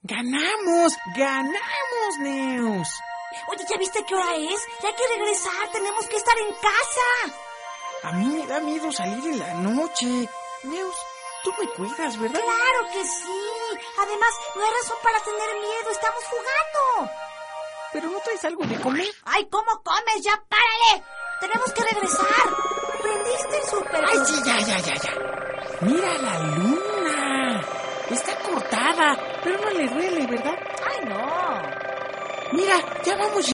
¡Ganamos! ¡Ganamos, Neus! Oye, ¿ya viste qué hora es? Ya hay que regresar, tenemos que estar en casa. A mí me da miedo salir en la noche. Neus, tú me cuidas, ¿verdad? ¡Claro que sí! Además, no hay razón para tener miedo, estamos jugando. ¿Pero no traes algo de comer? ¡Ay, cómo comes! ¡Ya párale! ¡Tenemos que regresar! ¿Prendiste el súper? ¡Ay, sí, ya! ¡Mira la luna! Está cortada, pero no le duele, ¿verdad? ¡Ay, no! Mira, ya vamos